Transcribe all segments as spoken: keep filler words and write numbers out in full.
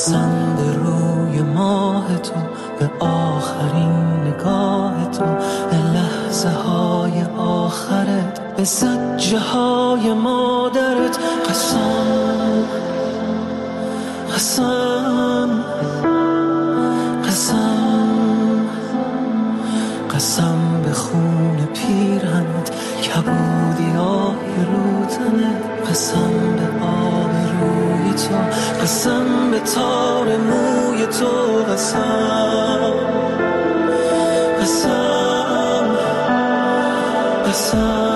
قسم به روی ماه تو، به آخرین نگاه تو، به لحظه های آخرت، به زجه های مادرت. قسم قسم قسم قسم به خون پیرهنت، کبودی آهی رو تنت. قسم به آب روی تو، قسم به تار موی تو. قسم قسم قسم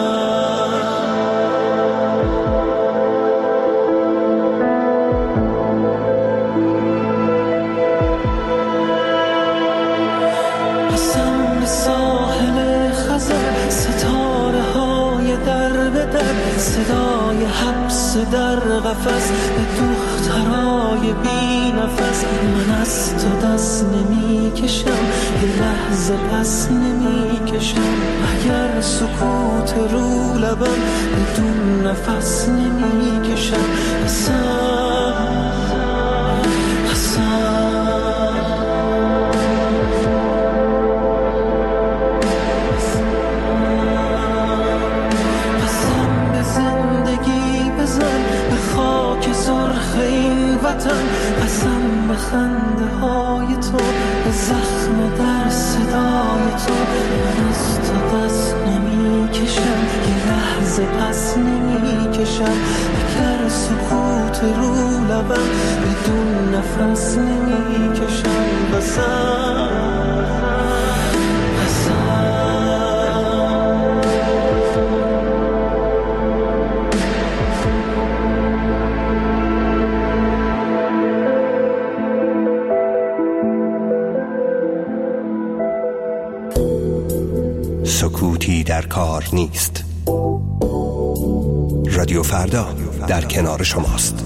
صدای حبس در قفس، به دخترای بی نفس. من از تو دست نمی کشم، یه لحظه پس نمی کشم. اگر سکوت رو لبم، بدون نفس نمی کشم. قسم قسم قسم به خنده های تو، به زخم در صدای تو. من از تو دست نمی کشم، یه لحظه پس نمی کشم. اگر سکوت رو لبم، بدون نفس نمی کشم. قسم سکوتی در کار نیست. رادیو فردا در کنار شماست.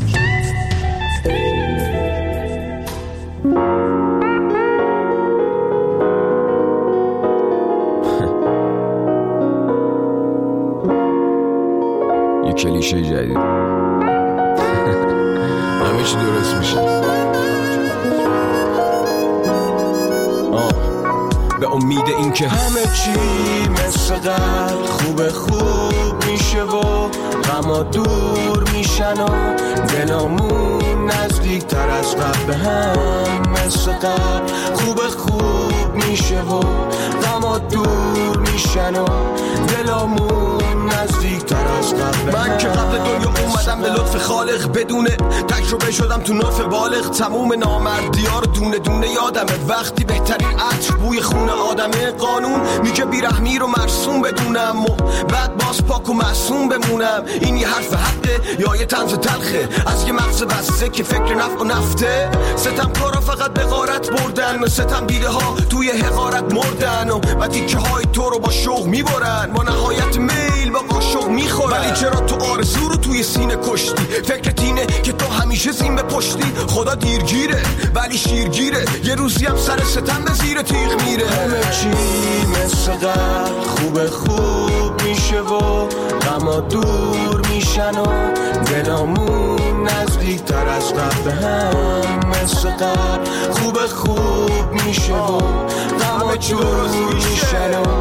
یه کلیشه جدید. همه چی درست میشه. به امید این که همه چی مثل قبل خوب خوب میشه و غما دور میشن و دلامون نزدیک تر از قبل به هم مثل قبل خوب خوب میشه و غما دور میشن و دلامون نزدیک تر از قبل. من که قبل دنیا اومدم به لطف خالق، بدون تجربه شدم تو نطف بالغ. تموم نامردی‌ها رو دونه دونه یادمه، وقتی بهترین عطر بوی خون آدمه. قانون میگه بیرحمی رو مرسوم بدونم و بعد باز پاک و معصوم بمونم. این یه حرف حقه یا یه طنز تلخه از یه مغز بسته که فکر نفع و نفته؟ ستمکارا فقط به غارت بردن، ستم دیده ها توی حقارت مردن و بعد تیکه های تو رو با شوق میبرن، با نهایت میل با قاشق میخورن. ولی چرا تو آرزو رو توی سینه کشتی؟ فکرت اینه که تو همیشه زین به پشتی. خدا دیرگیره ولی شیرگیره، یه روزی هم سر ستم به زیر تیغ میره. همه چی مثل قبل خوب خوب میشه و غما دور میشن و دلامون نزدیک تر از قبل هم مثل قبل خوب خوب میشه و غما دور میشن و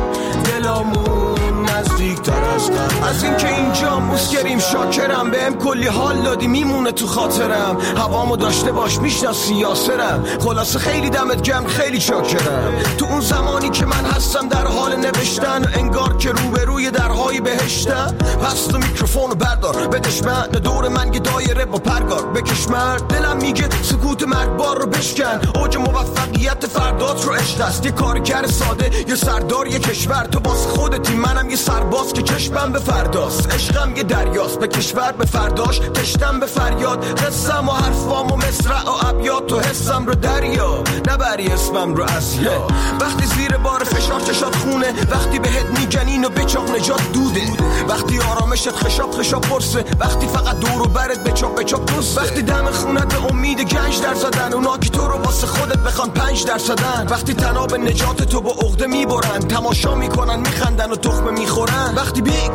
دلامون نزدیک تر از قبل. از این که اینجا مسکریم شاکرم، بهم کلی حال دادی میمونه تو خاطرم. هوامو داشته باش میشناسی یاسرم، خلاصه خیلی دمت گرم خیلی شاکرم. تو اون زمانی که من هستم در حال نوشتن، انگار که روبروی درهای بهشتم. پس تو میکروفونو بردار بدش من، دور من یه دایره با پرگار بکش مرد. دلم میگه سکوت مرگبار رو بشکن، اوج موفقیت فردات رو عشق است. یه کارگر ساده یه سردار یه کشور، تو باز خودتی منم یه سرباز که چشمم به فرداست. عشقم یه دریاست به کشور به فرداش، تشتم به فریاد. قصم و حرفام و مصرع و ابیات تو حسم رو دریا، نبری اسمم رو اسیا. وقتی زیر بار فشار چشات خونه، وقتی بهت میگن اینو بچاق نجات دوده، وقتی آرامشت خشاب خشاب برسه، وقتی فقط دور و برت بچاق بچاق دوسته، وقتی دم خونت به امید گنج در زدن، اونا که تو رو واسه خودت بخوان پنج در صدن، وقتی تناب نجات تو با عقده میبرن، تماشا میکنن میخندن و تخمه میخورن، وقتی بیکار آقا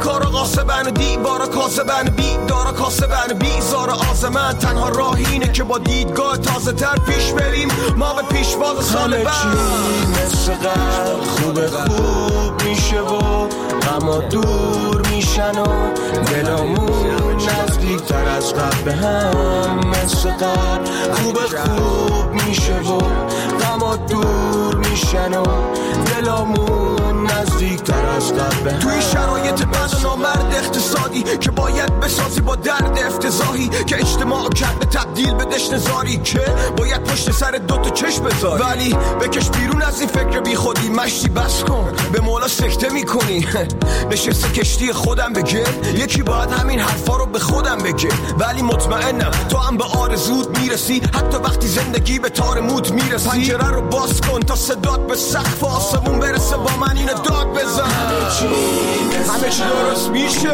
محاسبن و دیوارا کاسبن بیدارا کاسبن بیزار آزمن تنها راه اینه که با دیدگاه تازه تر پیش بریم ما به پیشواز سال بعد همه چی مثل قبل خوب خوب میشه و غما دور میشن و دلامون نزدیک تر از قبل به هم مثل قبل خوب خوب میشه و غما دور میشن و دلامون نزدیک تر از قبل توی شرایط بد و نامرد اقتصادی که باید بسازی با درد افتضاحی که اجتماع کرده تبدیل به دشت نزاری که باید پشت سر دوتا چشم بذاری ولی بکش بیرون از این فکر بی خودی مشتی بس کن به مولا سکته میکنی نشسته کشتی خودم بگه یکی باید همین حرفا رو به خودم بگه ولی مطمئنم تو هم به آرزود میرسی حتی وقتی زندگی به تار موت میرسی پنجره رو باز کن تا صدات به سقف آسمون برسه با من اینو داد بزن همه چی درست میشه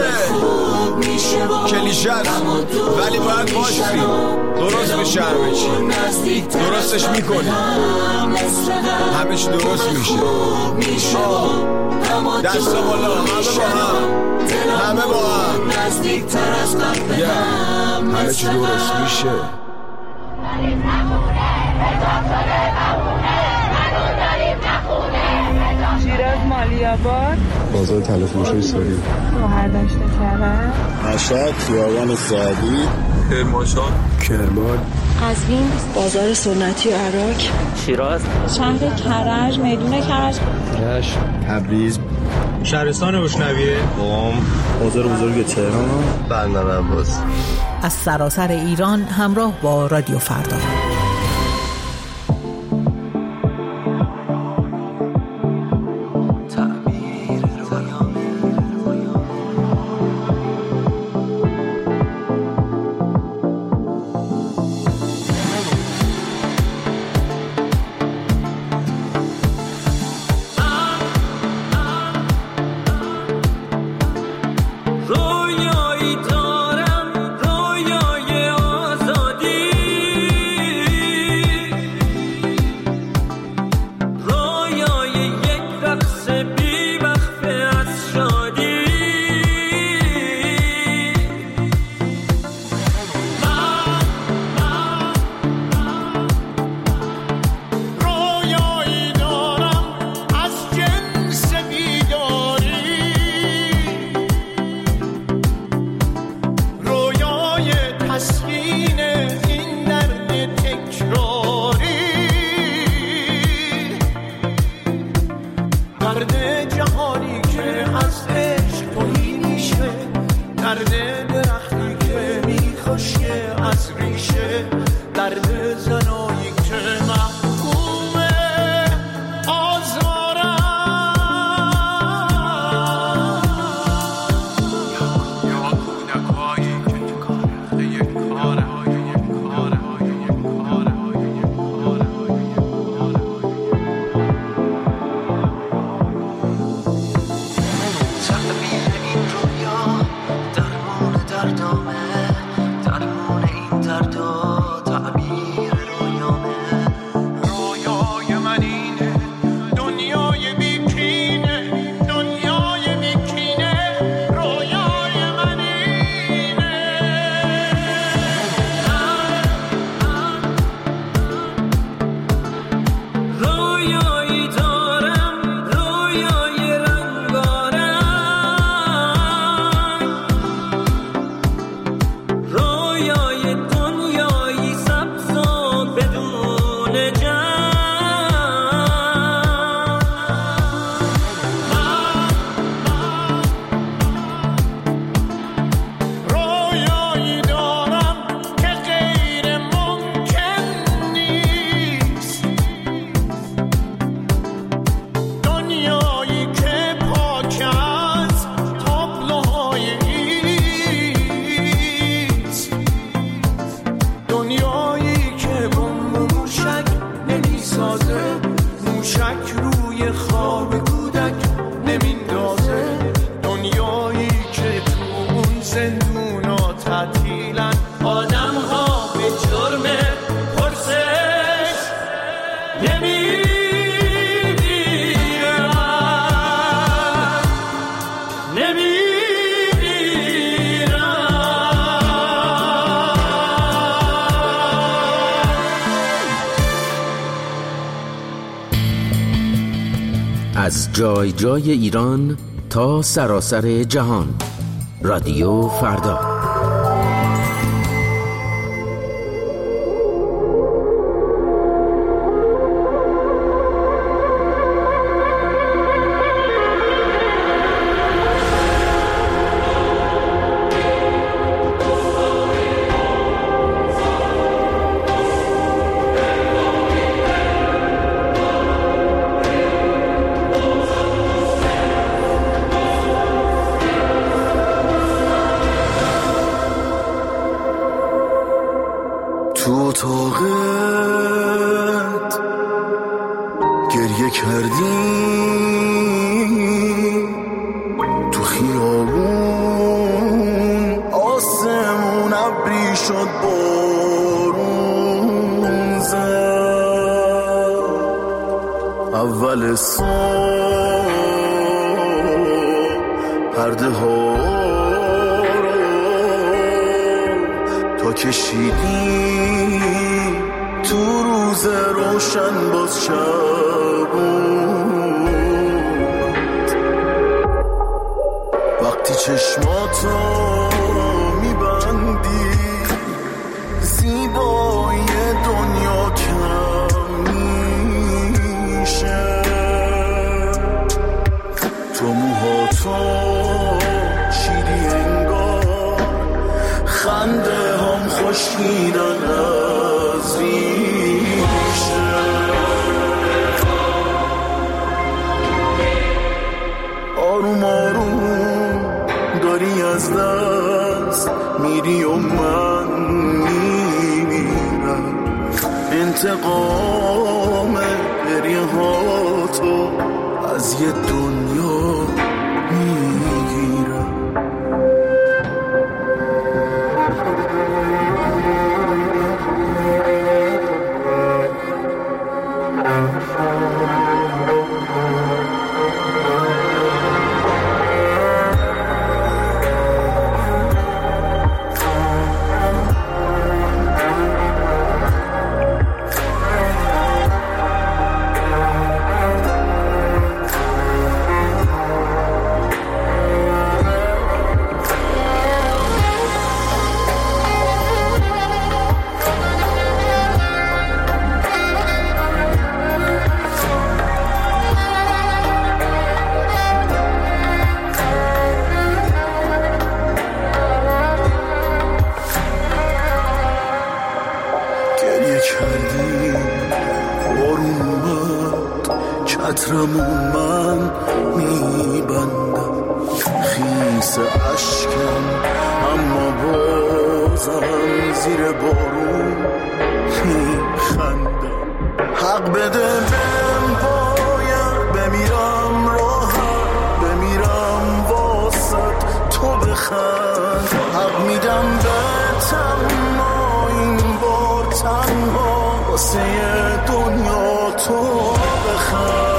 کلیشه ولی باید باشی درست میشه همه چی درستش میکنی همه چی درست میشه دست بالا همه با هم همه با هم همه چی درست میشه شیراز مالی‌آباد بازار تلفروشی ساری شهردشت کرج مشهد خیابان سعدی کرمانشاه کرمان قزوین بازار سنتی عراق شیراز شهر کرج میدون کرج رشت تبریز شهرستان بوشنویه قم بازار بزرگ تهران بندر عباس از سراسر ایران همراه با رادیو فردا جای جای ایران تا سراسر جهان. رادیو فردا. تو طاقت گریه کردی، تو خیابون آسمون ابری شد بارون زد، اول صبح پرده ها تا کشیدی تو روز روشن باز شب وقتی چشماتو میبندی زیبایی دنیا کم میشه، تو موهاتو چیدی انگار خنده هم خوشیدن از ریشه، آروم آروم داری از دست میری و من میمیرم، انتقام گریه ها تو از یه دنیا میگیرم. چترمون من میبندم خیس عشقم، اما بازم زیر بارون میخندم. حق بده بهم باید بمیرم راحت، بمیرم واسط تو بخند، حق میدم بهتم ما این بار تنها واسه دنیا تو بخند.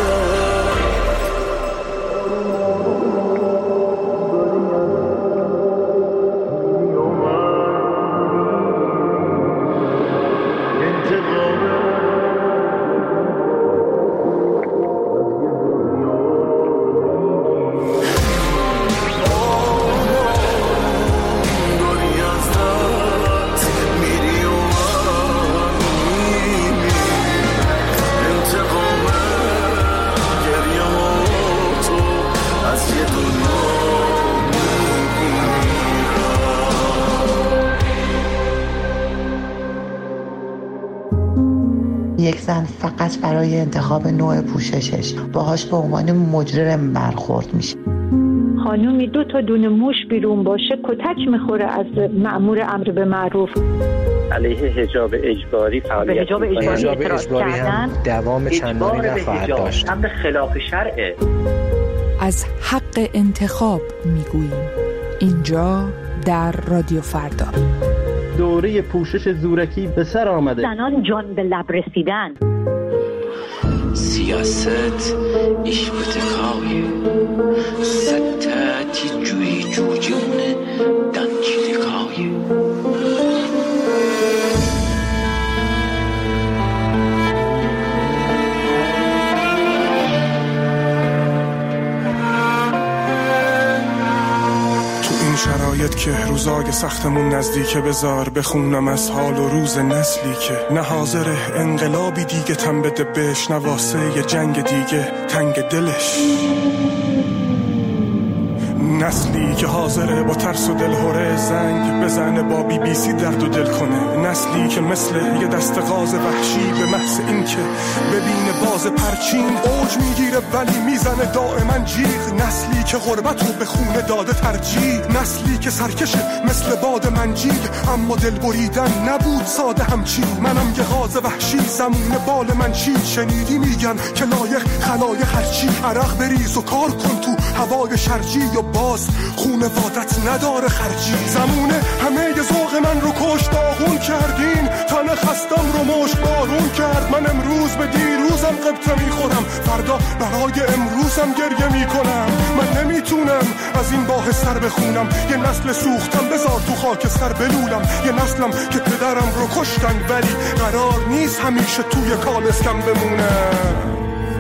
یک زن فقط برای انتخاب نوع پوششش باهاش به عنوان مجرم برخورد میشه. خانومی دو تا دونه موش بیرون باشه کتک میخوره از مأمور امر به معروف. علیه حجاب اجباری فعالیت حجاب اجباری اعتراض کردن دوام چندانی نخواهد داشت. امر خلاف شرعه. از حق انتخاب میگوییم اینجا در رادیو فردا. دوره پوشش زورکی به سر آمده. زنان جان به لب رسیدن. سیاست ایش بتکاوی ستاتی جوی جوجونه دنکی دکاوی. شرایط که روزای سختمون نزدیکه، بذار بخونم از حال و روز نسلی که نه حاضر انقلابی دیگه تن بده بهش، نه واسه یه جنگ دیگه تنگ دلش. نسلی که حاضره با ترس و دلهوره زنگ بزنه، با بی بی سی درد و دل کنه. نسلی که مثل یه دست غاز وحشی به محض این که ببینه باز پرچین اوج میگیره ولی میزنه دائما جیغ. نسلی که غربت رو به خونه داده ترجیح. نسلی که سرکشه مثل باد منجیل، اما دل بریدن نبود ساده همچی. منم یه غاز وحشی زمون بال من چی. شنیدی میگن که لایق خلایق هرچی. عرق بریز و کار کن تو هوای شرجی، یا باز خونوادت نداره خرجی. زمونه همه ی ذوق من رو کش داغون کردین، تن خستم رو مشت بارون کرد. من امروز به دیروزم قبطه میخورم، فردا برای امروزم گریه میکنم. من نمیتونم از این باه سر بخونم، یه نسل سوختم بذار تو خاک سر بلولم. یه نسلم که پدرم رو کشتن ولی قرار نیست همیشه توی کالسکم بمونم.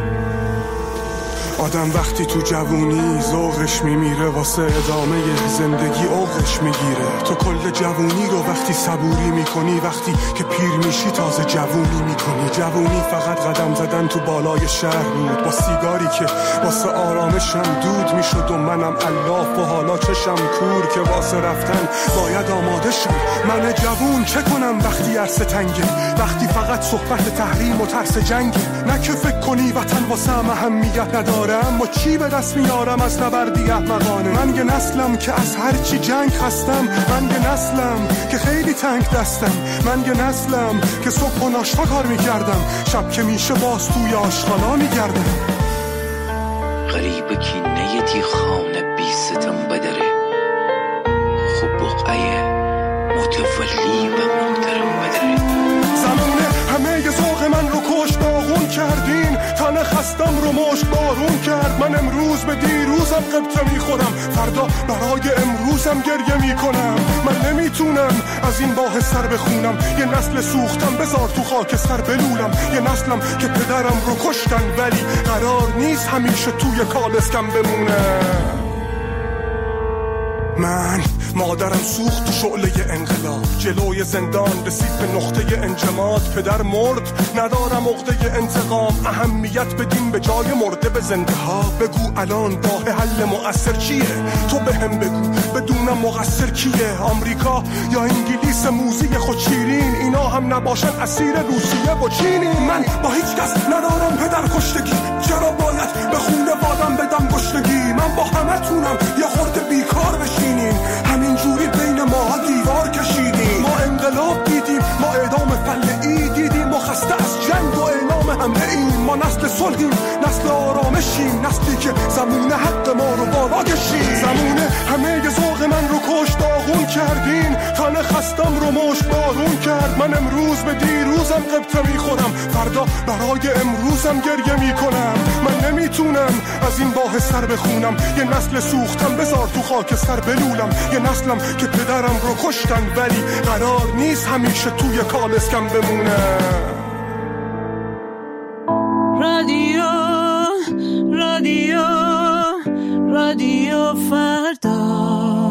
آدم وقتی تو جوونی ذوقش میمیره، واسه ادامه زندگی اوقش میگیره. تو کل جوونی رو وقتی صبوری میکنی، وقتی که پیر میشی تازه جوونی میکنی. جوونی فقط قدم زدن تو بالای شهر بود، با سیگاری که واسه آرامشم دود میشد و منم الاف و حالا چشم کور که واسه رفتن باید آماده شم. من جوون چه کنم وقتی عرصه تنگه، وقتی فقط صحبت تحریم و ترس جنگه. نه که فکر کنی وطن واسه اهمیت نداره، اما چی به دست میارم از نبردی احمقانه. من یه نسلم که از هر چی جنگ خستم، من یه نسلم که خیلی تنگ دستم، من یه نسلم که صبح و ناشتا کار میکردم، شب که میشه باز توی آشغالا میگردم. غریب کینه دی خانه بی ستم بدره، خوب بقعه متولی به محترم بدره. زمونه همه ی ذوق من رو کش داغون کردین، تن خستم رو مشت بارون کرد. من امروز به دیروزم قبطه میخورم، فردا برای امروزم گریه میکنم. من نمیتونم از این باه سر بخونم، یه نسل سوختم بذار تو خاک سر بلولم. یه نسلم که پدرم رو کشتن ولی قرار نیست همیشه توی کالسکم بمونم. من مادرم سوخت تو شعله انقلاب، جلوی زندان رسید به نقطه انجماد. پدر مرد ندارم عقده انتقام، اهمیت بدیم به جای مرده به زنده ها. بگو الان راه حل مؤثر چیه، تو به هم بگو بدونم مقصر کیه. آمریکا یا انگلیس موزی خود شیرین، اینا هم نباشن اسیر روسیه و چینی. من با هیچ کس ندارم پدر کشتگی، چرا باید به خونه وادم بدم گشتگی. من با همه تونم یه خورده بیکار بشینیم، همین جوری بین ما دیوار کشیدیم. ما انقلاب دیدیم، ما اعدام فلعی دیدیم، ما خسته از جنگ و اعلام حمله ایم. ما نسل صلحیم، نسل آرامشیم، نسلی که زمون حق ما رو بالا کشید. زمونه همه ی ذوق من رو کش داغون کردین، تن خستم رو مشت بارون کرد. من امروز به دیروزم قبطه میخورم، فردا برای امروزم گریه میکنم. من نمیتونم از این باه سر بخونم، یه نسل سوختم بذار تو خاک سر بلولم. یه نسلم که پدرم رو کشتن ولی قرار نیست همیشه توی کالسکم بمونم. رادیو رادیو رادیو فردا.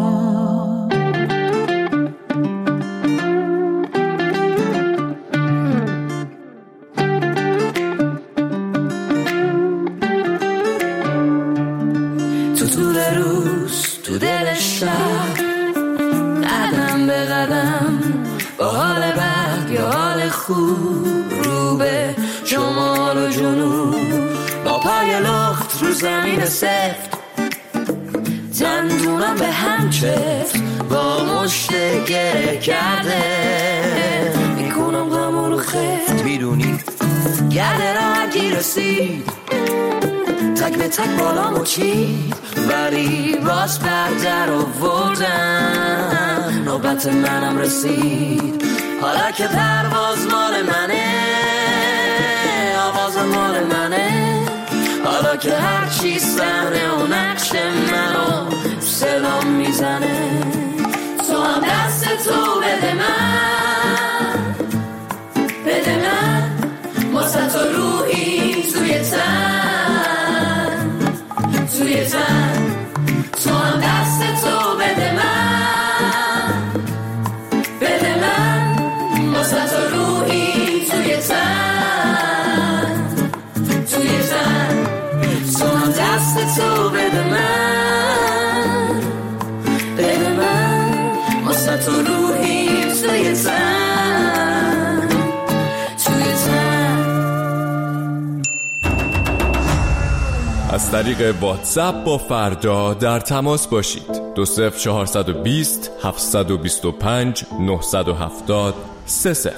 تو طول روز تو دل شهر، قدم به قدم با حال بد یا حال خوب، رو به شمال و جنوب با پای لخت رو زمین سفت، دندونم به هم چفت با مشت گره کرده. میکنم غم رو خفت، میدونی گرده را هرگی رسید، تک به تک بالامو چید، ولی باز بردر آوردم. نوبت منم رسید، حالا که پرواز مال منه، آواز مال منه. حالا که هرچی صحنه و نقش منو صدام میزنه، تو هم دست تو بده من، بده من واسه تو روحی توی تن، توی تن. تو هم دست تو بده من، از طریق واتساپ با فردا در تماس باشید. دو صفر چهارصد و بیست هفتصد و بیست و پنج نهصد و هفتاد سه صفر.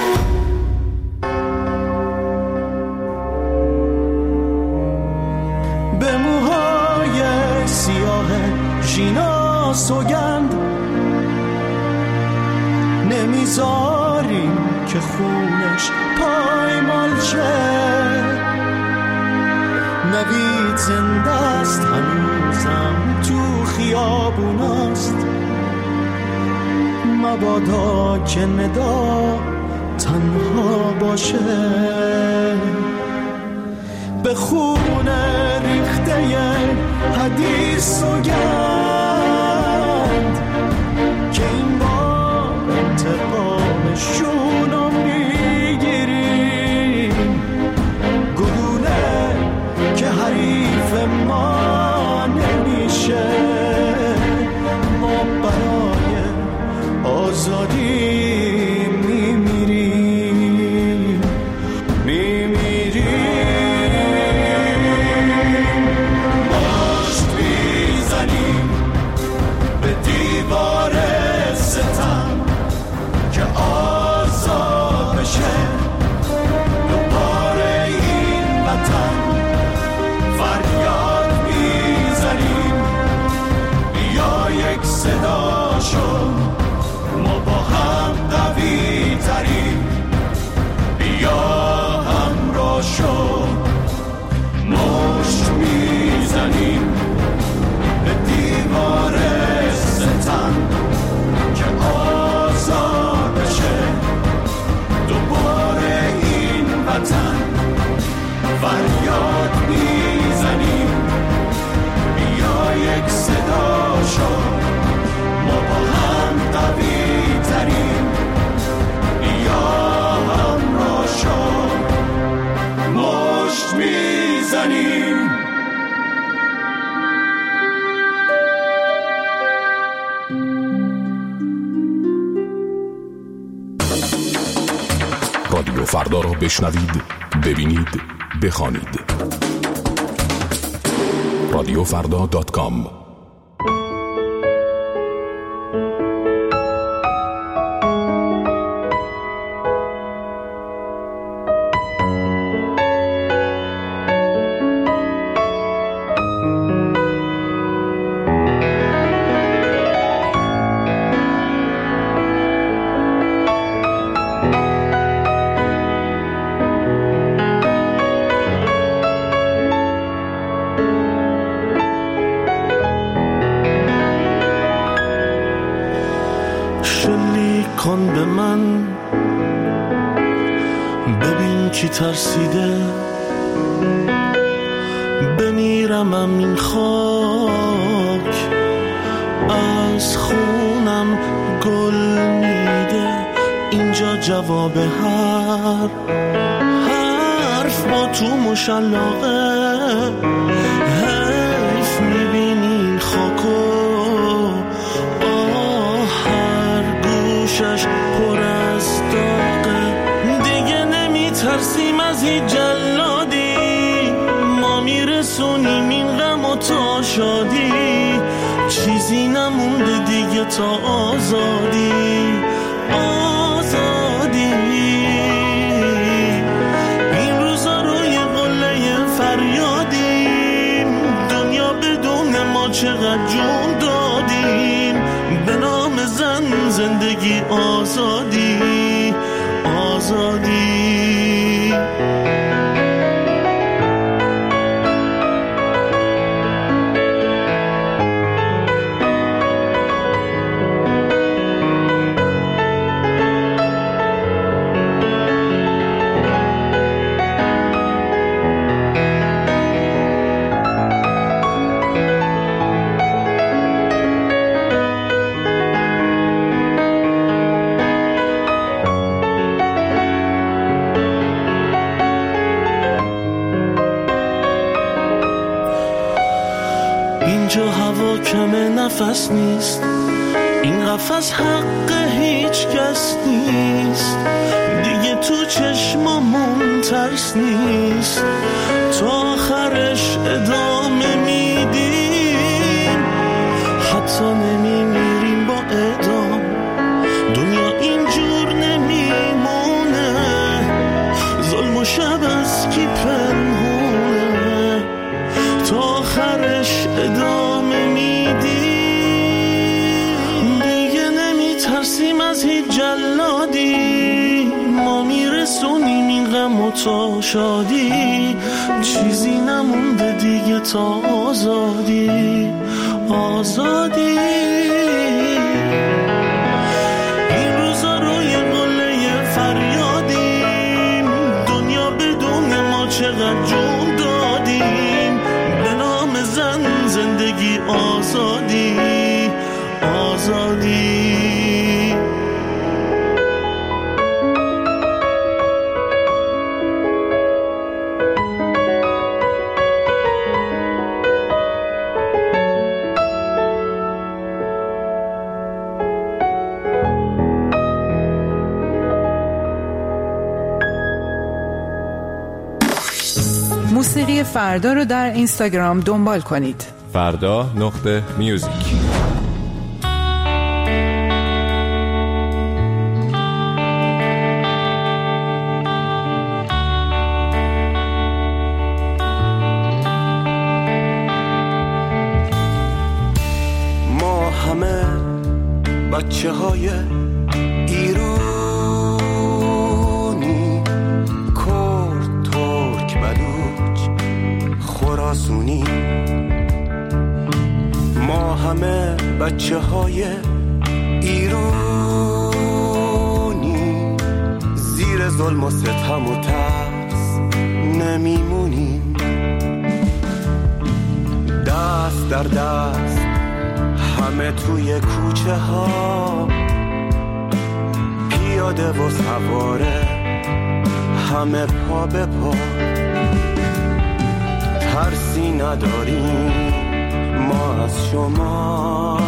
به موهای سیاه ژینا سوگند نمیذاریم که خونش پایمال شه. نوید زنده است هنوزم تو خیابوناست، مبادا که ندا تنها باشه. به خون ریخته حدیث سوگند که این بار انتقامشون رو میگیریم. گلوله که حریف ما نمیشه، ما برای آزادی میمیریم میمیریم. مشت میزنیم به دیوار ستم که آزاد بشه دوباره این وطن. فریاد میزنیم بیا یک صدا شو، ما با هم قوی تریم. بیا همراه شو، مشت میزنیم به دیوار ستم که آزاد بشه دوباره این وطن. فریاد میزنیم بیا یک صدا شو، ما با هم قوی تریم. بیا همراه شو، مشت میزنیم. رادیو فردا را بشنوید، ببینید، بخوانید. رادیو فردا دات کام. کن به من ببین کی ترسیده، بمیرم این خاک از خونم گل میده. اینجا جواب هر حرف با تو مشلاقه. حیف میبینی این خاکو پر از داغه. دیگه نمیترسیم از هیچ جلادی، ما میرسونیم این غم و تا شادی. چیزی نمونده دیگه تا آزادی آزادی. این روزا روی قله فریادیم، دنیا بدون ما چقدر جون دادیم. به نام زن زندگی آزادی آزادی. اینجا هوا کم نفس نیست، این قفس حق هیچ کس نیست، دیگه تو چشمامون ترس نیست، تا آخرش ادامه میدیم، حتی نمیمیریم با ادام. دنیا اینجور نمیمونه، ظلم و شب از کی پنهونه، تا آخرش ادامه میدیم. دیگه نمیترسیم از هیچ جلادی، ما میرسونیم این غم و تا شادی، چیزی نمونده دیگه تا آزادی. آزادی این روزا روی قله فریادیم، دنیا بدون ما چقدر جون دادیم، به نام زن زندگی آزادی. آزادی موسیقی فردا رو در اینستاگرام دنبال کنید. فردا نقطه میوزیک. ما همه بچه های ایرانی، کرد، ترک، بلوچ، خراسونی، ما همه بچه های ایرانی، زیر ظلم و ستم و ترس نمیمونیم، دست در دست همه توی کوچه ها، پیاده و سواره همه پا به پا، ترسی نداریم ما از شما،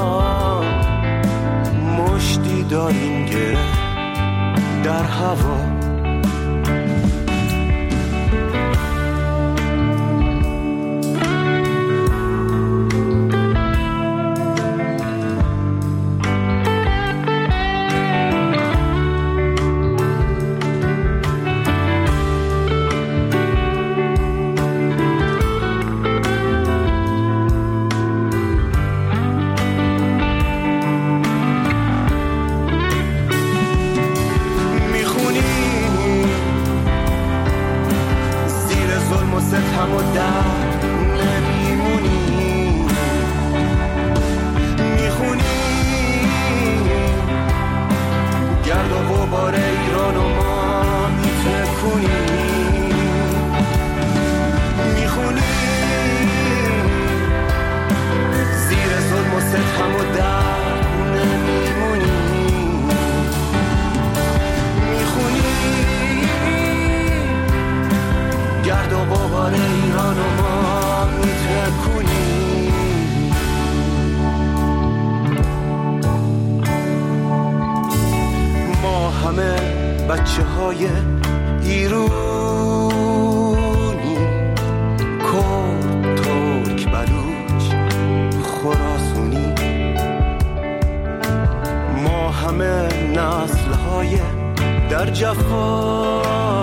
مشتی داریم گره در هوا. بچه های ایرانی، کرد، ترک، بلوچ، خراسونی، ما همه نسل های در جفا،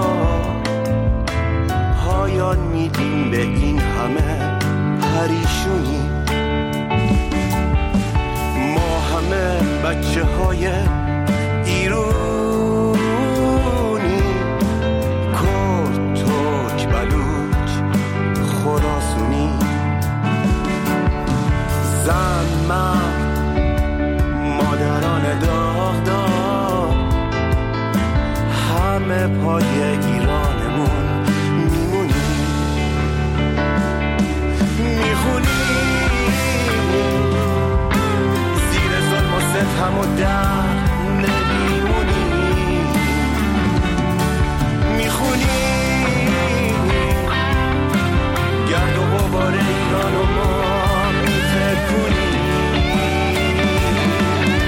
پایان میدیم به این همه پریشونی، ما همه بچه های ایرانی، زن، مرد، مادران داغ داغ، همه پای ایرانمون میمونیم، میخونیم زیر ظلم و ستم و درد نمیمونیم، میخونیم گرد و غبار ایران و ما میتکونیم.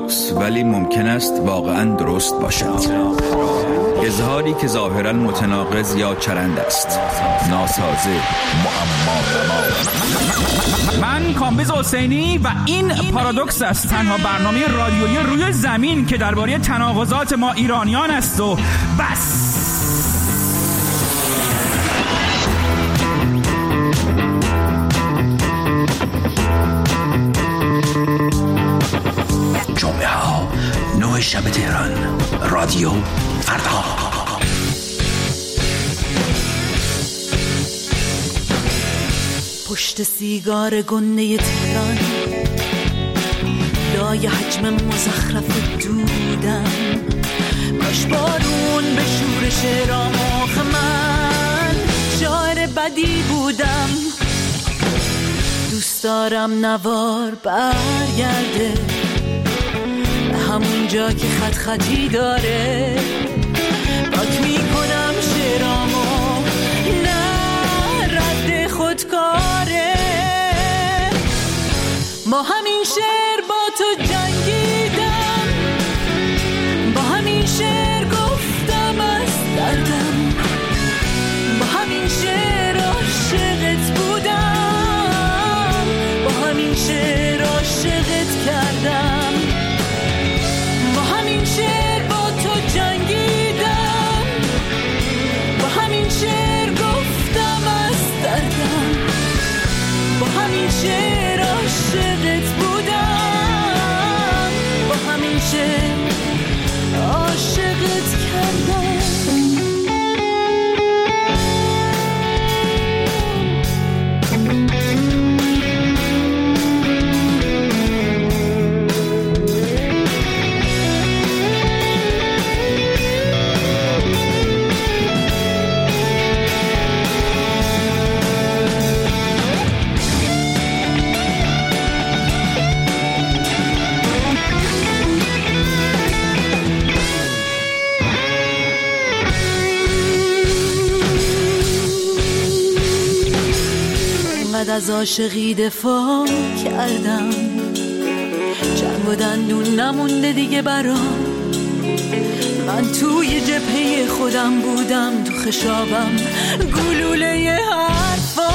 پارادوکس ولی ممکن است واقعا درست باشد. اظهاری که ظاهرا متناقض یا چرند است، ناسازه، معما. من کامبیز حسینی و این پارادوکس است، تنها برنامه رادیویی روی زمین که درباره تناقضات ما ایرانیان است و بس. جمعه ها نه شب تهران، رادیو فردا. پشت سیگار گنده تهران، لای حجم مزخرف دودم، کاش بارون به شور شعرام آخه من شاعر بدی بودم. دوست دارم نوار برگرده به همون جا که خط خطی داره، پاک میکنم شعرامو، نه رد خودکاره. با همین شعر با تو جنگیدم، با همین شعر گفتم از دردم، با همین شعر عاشقت بودم، با همین شعر عاشقت کردم، با همین شعر با تو جنگیدم، با همین شعر گفتم از دردم، با همین شعر عاشقت بودم، با همین شعر عاشقت کردم. از عاشقی دفاع کردم، جنگ و دندون نمونده دیگه برام. من توی جبهه خودم بودم، تو خشابم گلوله حرفام،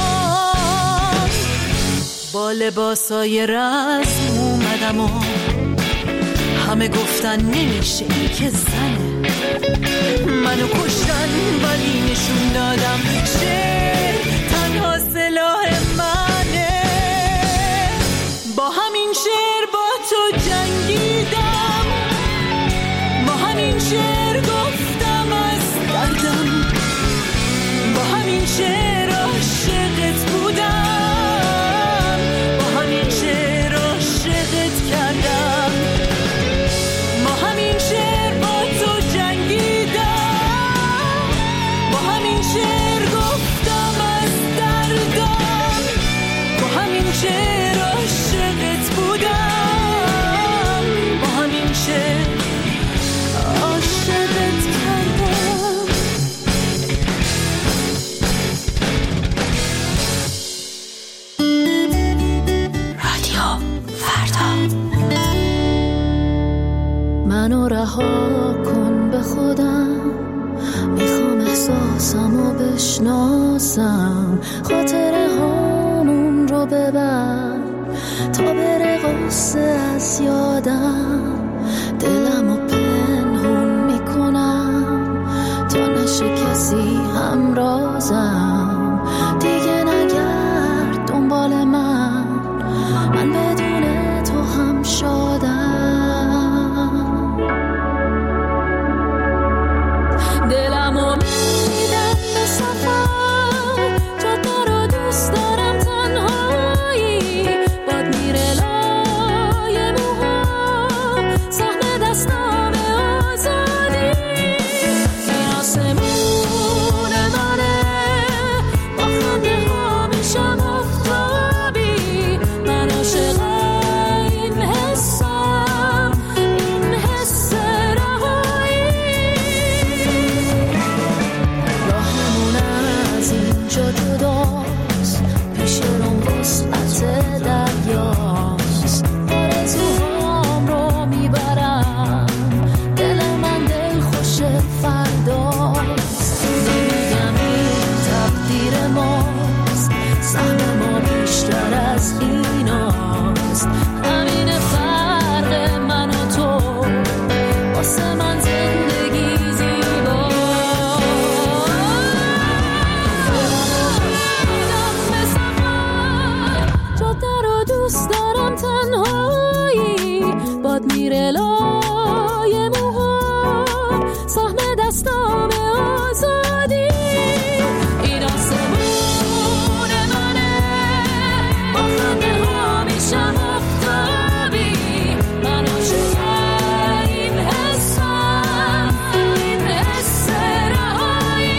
با لباسای رسم اومدم و همه گفتن نمیشه این که زنه، منو کشتن ولی نشون دادم شعر تنها سلاح منه. با همین شعر با تو جنگیدم، با همین شعر گفتم از دردم، با همین شعر عاشقت بودم، با همین شعر عاشقت کردم، با همین شعر با تو جنگیدم، با همین شعر گفتم از دردم، با همین شعر عاشقت بودم، با همین شعر عاشقت کردم. رادیو فردا. منو رها کن به خودم، میخوام احساسمو بشناسم، خاطره هامون رو ببر تا بره غصه از یادم. دلمو پنهون میکنم تا نشه کسی همرازم، دیگه نگرد دنبال من، من بدون تو هم شادم. دلمو میدم به سفر، جاده رو دوست دارم تنهایی، باد میره لای موها، سهم دستم دستام آزادی. این آسمون منه با خنده ها میشم افتابی. من عاشق این حسم، این حس رهایی.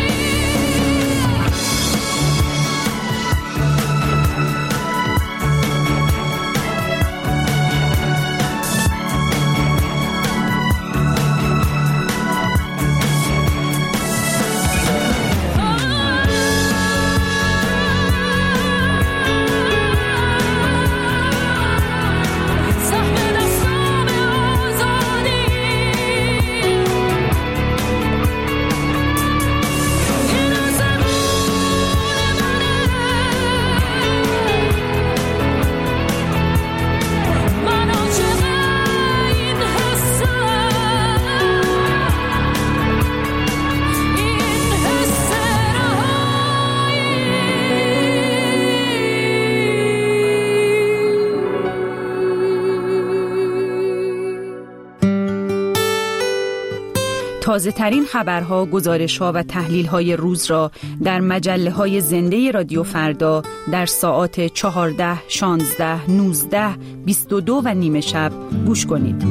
تازه ترین خبرها، گزارش‌ها و تحلیل‌های روز را در مجله‌های زنده رادیو فردا در ساعات چهارده، شانزده، نوزده، بیست و دو و نیمه شب گوش کنید.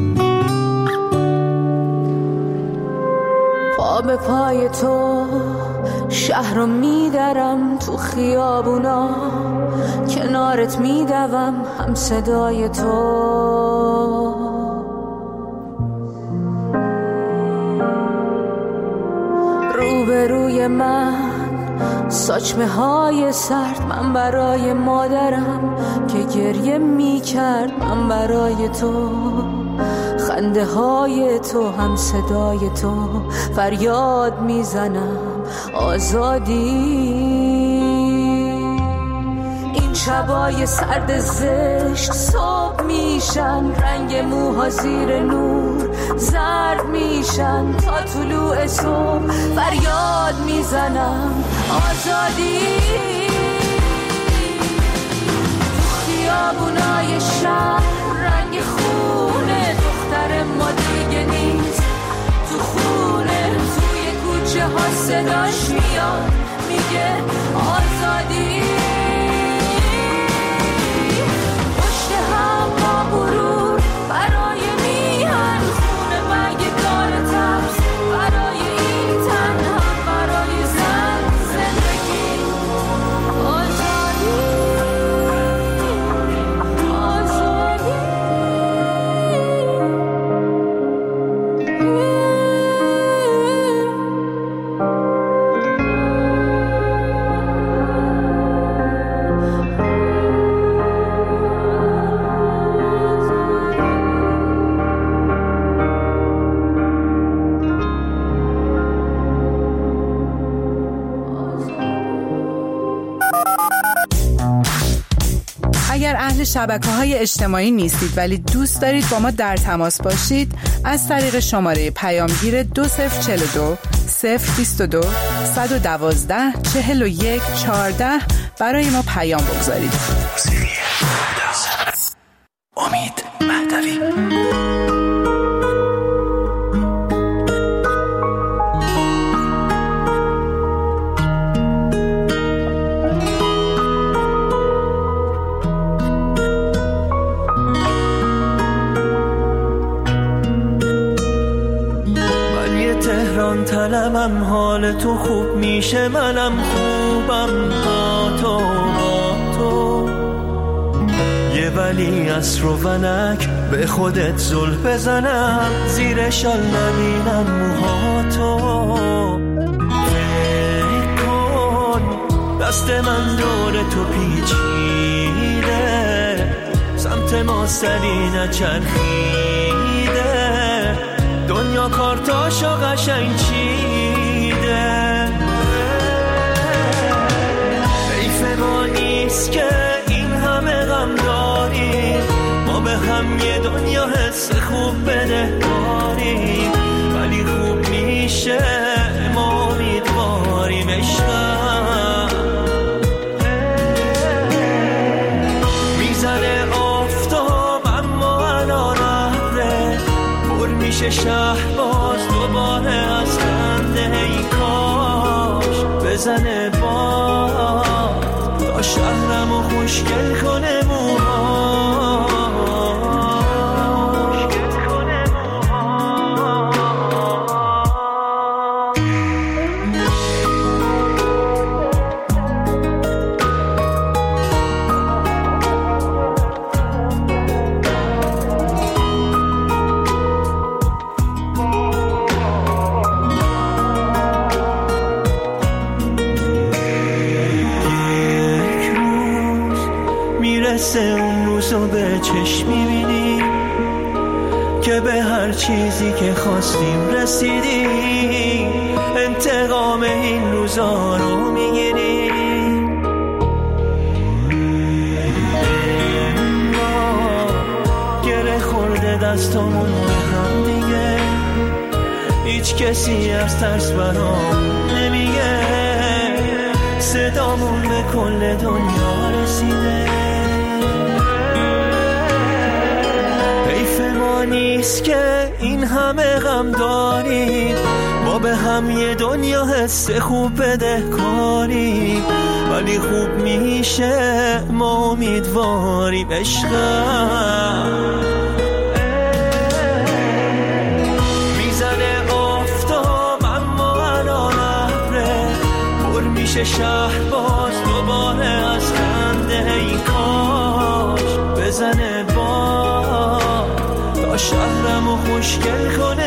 پا به پای تو شهر رو میدرم، تو خیابونا کنارت میدوم، هم صدای تو. روبروی من ساچمه های سرد، من برای مادرم که گریه می کرد، من برای تو. خنده های تو، هم صدای تو، فریاد می زنم آزادی. این شبای سرد زشت صبح میشن، رنگ موها زیر نور زرد میشن، تا طلوع صبح فریاد میزنم آزادی. خیابونای شهر رنگ خونه، دختر ما دیگه نیست تو خونه، توی کوچه ها صداش میاد میگه آزادی. پشت هم با غرور برای میهن، خونه مگه دار ترس برای این تن، هم برای زن زندگی آزادی. آزادی اگر اهل شبکه‌های اجتماعی نیستید ولی دوست دارید با ما در تماس باشید، از طریق شماره پیامگیر دو صفر چهل و دو صفر بیست و دو صد و دوازده چهل و یک چهارده برای ما پیام بگذارید. امید مهدوی. طلبم حال تو خوب میشه، منم خوبم با تو با تو. یه ولی عصر و ونک به خودت زل بزنم، زیر شال نبینم موهاتو. فکر کن دست من دور تو پیچیده، سمت ما سری نچرخیده، دنیا کارتاشو قشنگ چیده. حیف ما نیست که این همه غم داریم، ما به هم یه دنیا حس خوب بده داریم، ولی خوب میشه ما امیدواریم عشقم. میزنه آفتاب اما الان ابره، پر میشه شهر باز دوباره از بزنه باد تا شهرمو خوشگل کنه موها اون روزو به چشم میبینیم که به هر چیزی که خواستیم رسیدیم، انتقام این روزا رو میگیریم. گره خورده دستامون به هم دیگه، هیچ کسی از ترس برام نمیگه، صدامون به کل دنیا رسیده. نیست که این همه غم داریم، ما به هم یه دنیا حس خوب بده کاریم، ولی خوب میشه ما امیدواریم. عشقم میزنه آفتاب اما الان ابره، پر میشه شهر باز دوباره از خنده. ای کاش بزنه باد تا شهرمو خوشگل کنه